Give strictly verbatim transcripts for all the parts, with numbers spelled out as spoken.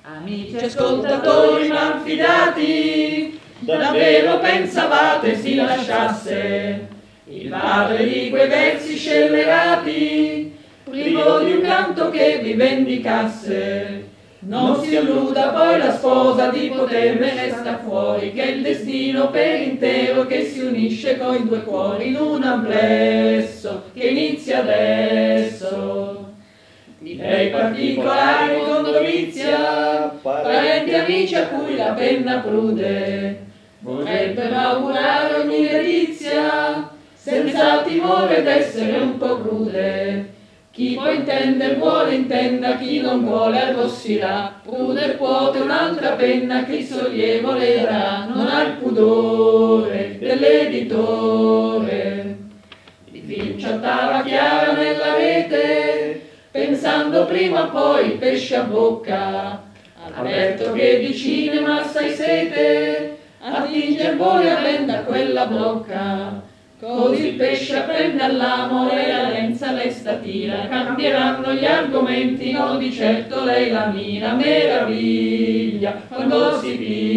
Amici ascoltatori malfidati, davvero pensavate si lasciasse il padre di quei versi scellerati, privo di un canto che vi vendicasse? Non si illuda poi la sposa di poterne sta fuori, che è il destino per intero che si unisce coi due cuori in un amplesso che inizia adesso. Di lei particolari con dovizia, parenti e amici a cui la penna prude, vorrebbero augurare ogni delizia, senza timore d'essere un po' crude. Chi può intendere vuole intenda, chi non vuole arrossirà, prude puote un'altra penna che il sollievo le darà, non ha il pudore dell'editore. Di film chattava Chiara nella rete, pensando prima o poi pesce a bocca, Alberto che di cinema assai sete, attinge il volo e renda quella blocca. Così il pesce apprende all'amo e la lenza le statira, cambieranno gli argomenti, no di certo lei la mira, meraviglia quando si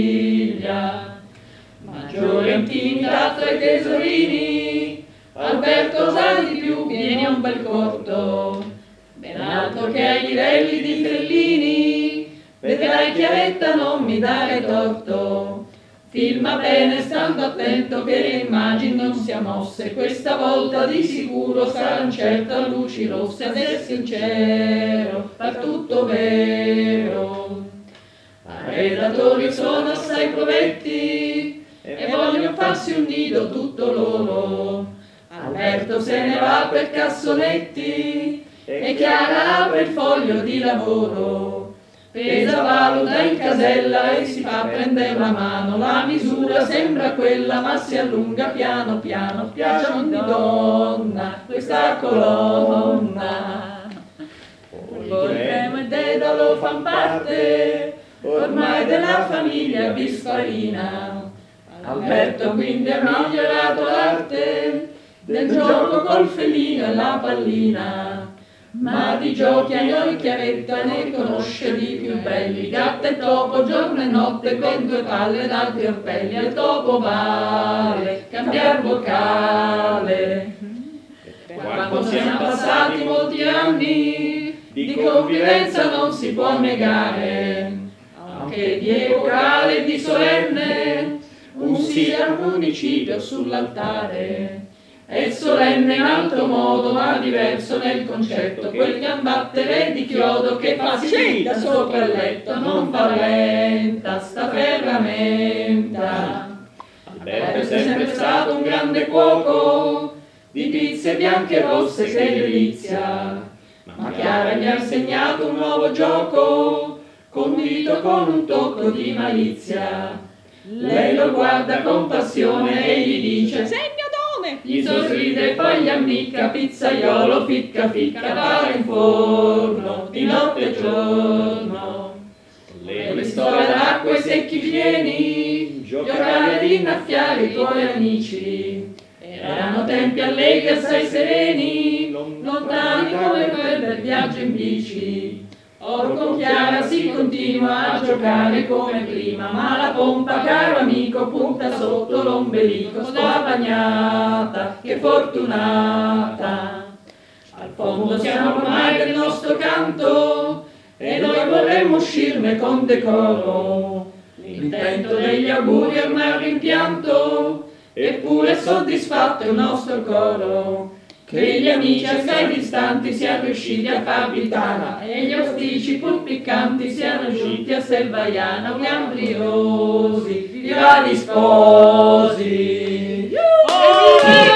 piglia. Maggiore intimità tra i tesorini, Alberto sa di più, viene un bel corto, ben alto che ai livelli di Fellini, vedrai Chiaretta non mi dare torto. Filma bene stando attento che le immagini non sia mosse, questa volta di sicuro saranno certo luci rosse, ad essere sincero, fa tutto vero. I redattori sono assai provetti e vogliono farsi un nido tutto loro. Alberto se ne va per cassonetti e Chiara apre il foglio di lavoro. Pesa, valuta in casella e si fa prendere la mano, la misura sembra quella ma si allunga piano piano, piace ogni donna questa colonna. Volpremo e Dedalo fan parte ormai della famiglia Bisfarina. Alberto quindi ha migliorato l'arte del gioco col felino e la pallina. Ma di giochi a noi Chiaretta ne conosce di più belli, gatto e topo, giorno e notte con due palle ed altri orpelli, al topo vale cambiar vocale. Quando siamo passati molti anni di convivenza non si può negare, anche di epocale e di solenne un sì al municipio sull'altare. È solenne in altro modo ma diverso nel concetto, quel gambattere di chiodo che fa scita sopra il letto, non fa lenta sta ferramenta. Alberto è sempre stato un grande cuoco, di pizze bianche e rosse che delizia, ma Chiara gli ha insegnato un nuovo gioco, condito con un tocco di malizia. Lei lo guarda con passione e gli dice segno gli sorride e poi gli ammicca, pizzaiolo ficca ficca, va in forno di notte e giorno. Le, le storie d'acqua e secchi pieni, giocare ed innaffiare i tuoi amici. Erano tempi allegri assai sereni, lontani come quel bel viaggio in bici. Or con Chiara si continua a giocare come prima, ma la pompa, caro amico, punta sotto l'ombelico. Sta bagnata, che fortunata. Al fondo siamo ormai del nostro canto e noi vorremmo uscirne con decoro. L'intento degli auguri è ormai un rimpianto, eppure soddisfatto il nostro coro. Che gli amici assai distanti siano riusciti a far Vitana e gli auspici pur piccanti siano giunti a Selvaiana, gambriosi, di vari sposi.